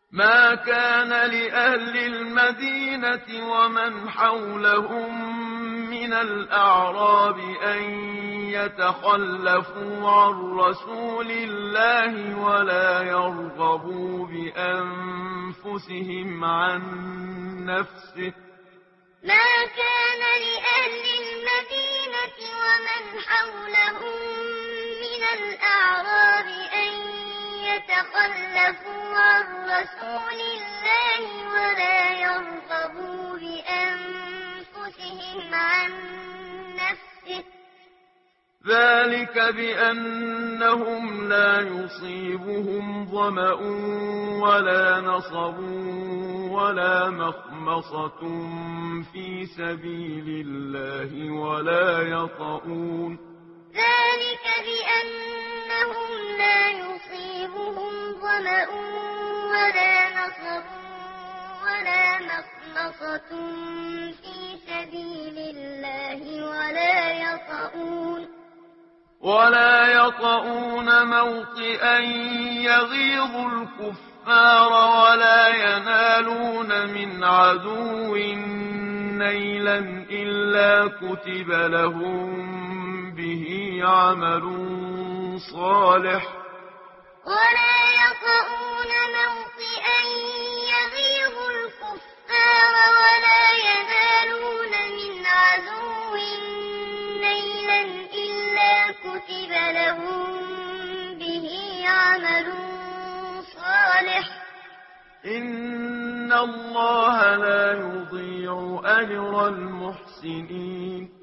ما كان لأهل المدينة ومن حولهم من الأعراب أن يتخلفوا عن رسول الله ولا يرغبوا بأنفسهم عن نفسه ما كان لأهل المدينة ومن حولهم من الأعراب أن يتخلفوا عن رسول الله ولا يرغبوا بأنفسهم عن نفسه ذلك بأنهم لا يصيبهم ظمأ ولا نصب ولا مخمصة في سبيل الله ولا يطؤون ذلك بأنهم لا يصيبهم ظمأ ولا نصب ولا مخمصة في سبيل الله ولا يطؤون موطئا يغيظ الكفار ولا ينالون من عدو نيلا إلا كتب لهم به عمل صالح ولا يطؤون موطئا يغيظ الكفار ولا ينالون من عدو نيلا إلا كتب لهم به عمل صالح إن الله لا يضيع أجر المحسنين